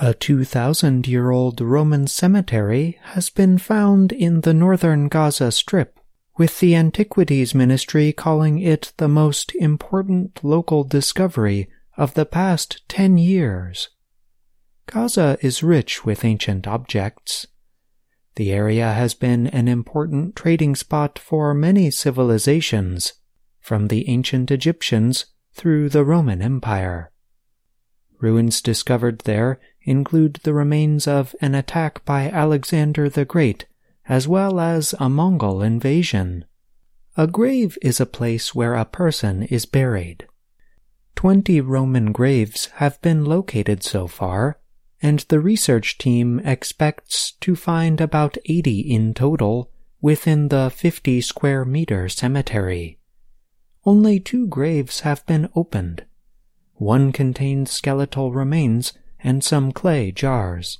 A 2,000-year-old Roman cemetery has been found in the northern Gaza Strip, with the Antiquities Ministry calling it the most important local discovery of the past 10 years. Gaza is rich with ancient objects. The area has been an important trading spot for many civilizations, from the ancient Egyptians through the Roman Empire. Ruins discovered there include the remains of an attack by Alexander the Great, as well as a Mongol invasion. A grave is a place where a person is buried. 20 Roman graves have been located so far, and the research team expects to find about 80 in total within the 50-square-meter cemetery. Only 2 graves have been opened. One contains skeletal remains and some clay jars.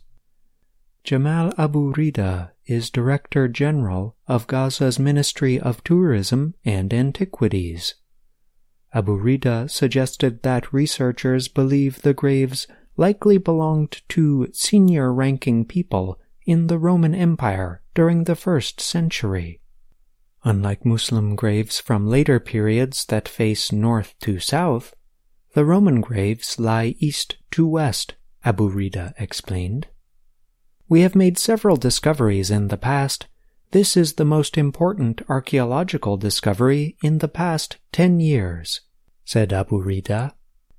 Jamal Abu Rida is Director General of Gaza's Ministry of Tourism and Antiquities. Abu Rida suggested that researchers believe the graves likely belonged to senior-ranking people in the Roman Empire during the 1st century. Unlike Muslim graves from later periods that face north to south, the Roman graves lie east to west, Abu Rida explained. We have made several discoveries in the past. This is the most important archaeological discovery in the past 10 years, said Abu Rida.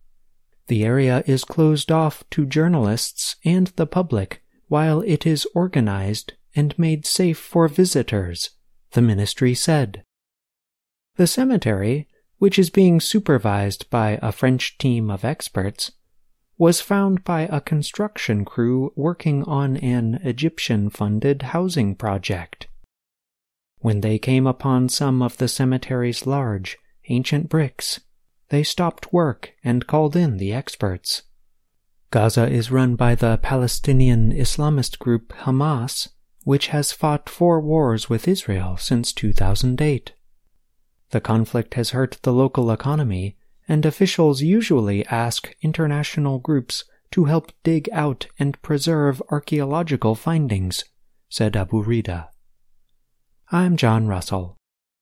The area is closed off to journalists and the public while it is organized and made safe for visitors, the ministry said. The cemetery, which is being supervised by a French team of experts, was found by a construction crew working on an Egyptian-funded housing project. When they came upon some of the cemetery's large, ancient bricks, they stopped work and called in the experts. Gaza is run by the Palestinian Islamist group Hamas, which has fought 4 wars with Israel since 2008. The conflict has hurt the local economy, and officials usually ask international groups to help dig out and preserve archaeological findings, said Abu Rida. I'm John Russell.